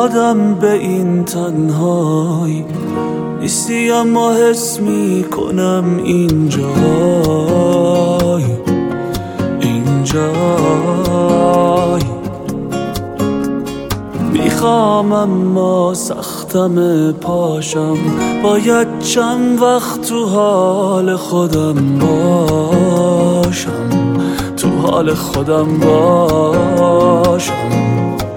آدم به این تنهایی نیستی، اما حس میکنم اینجای میخوام اما سختم پاشم، باید چند وقت تو حال خودم باشم، تو حال خودم باشم.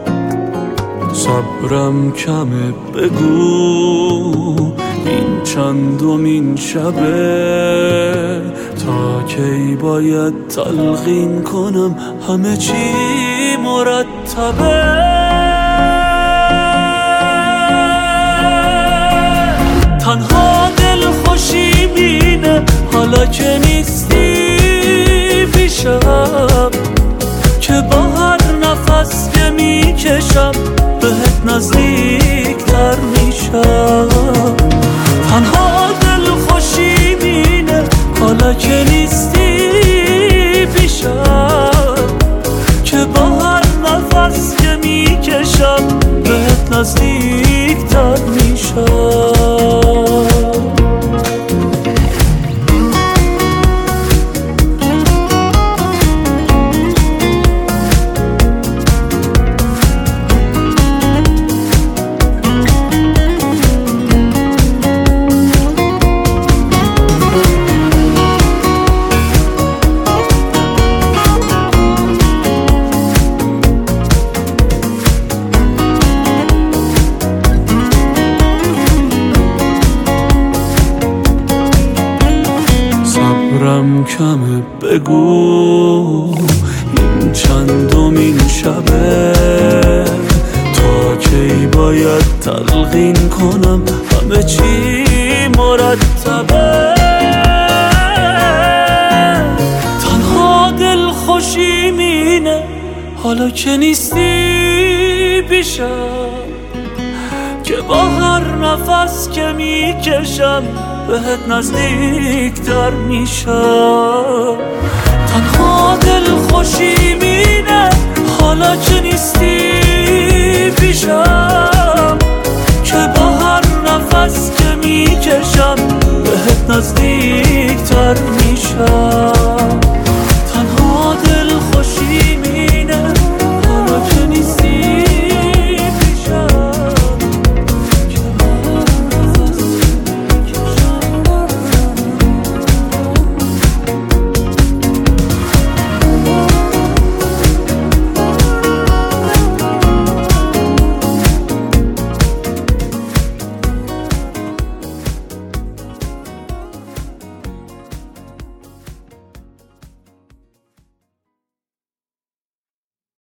صبرم کمه، بگو این چندمین شبه، تا کی باید تلقین کنم همه چی مرتبه. تنها دل خوشی بینه حالا که نیستی پیشم، که با هر نفس که میکشم بهت نزدیکتر میشم. تنها دل خوشی بینه حالا که نیستی پیشم، که با هر نفس که میکشم بهت نزدیکتر میشم. صبرم کمه، بگو این چندمین شبه، تا کی باید تلقین کنم همه چی مرتبه. تنها دل خوشی مینه حالا که نیستی پیشم، که با هر نفس که میکشم بهت نزدیکتر میشم. تنها دل خوشی